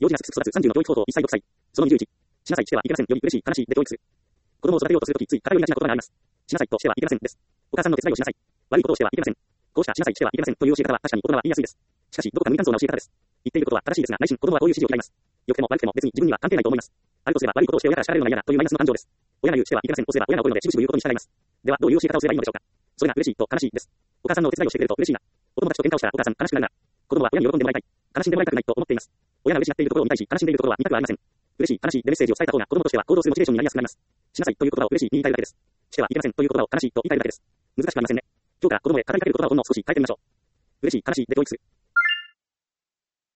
幼児がすくすく育つ30の教育方法1歳6歳。その21。しなさいしてはいけませんより嬉しい悲しいで教育する。子供を育てようとするときつい偏りがちな言葉があります。しなさいとしてはいけませんです。お母さんの手伝いをしなさい。悪いことをしてはいけません。こうしたしなさいしてはいけませんという教え方は確かに大人は言いやすいです。しかし、どこか無担当な教え方です。言っていることは正しいですが、内心子供はこういう指示を嫌います。良くても悪くても別に自分には関係ないと思います。あるとすれば悪いことをして親から叱られるのが嫌だというマイナスの感情です。親が言うしてはいけませんとすれば親が怒るのでしぶしぶ言うことに従います。では、どういう教え方をすればいいのでしょうか。それが嬉しいと悲しいです。お母さんのお手伝いをしてくれると嬉しいな。お友達と喧嘩をしたらお母さん悲しくなるな。子供は親に喜んでもらいたい。悲しんでもらいたくないと思っています。親が嬉しがっているところを見たいし、悲しんでいるところは見たくありません。嬉しい、悲しいでメッセージを伝えた方が子供としては行動するモチベーションになりやすくなります。しなさいという言葉を嬉しいに言い換えるだけです。してはいけませんという言葉を悲しいと言い換えるだけです。難しくありませんね。今日から子供へ語りかける言葉をほんの少し変えてみましょう。嬉しい、悲しいで教育する。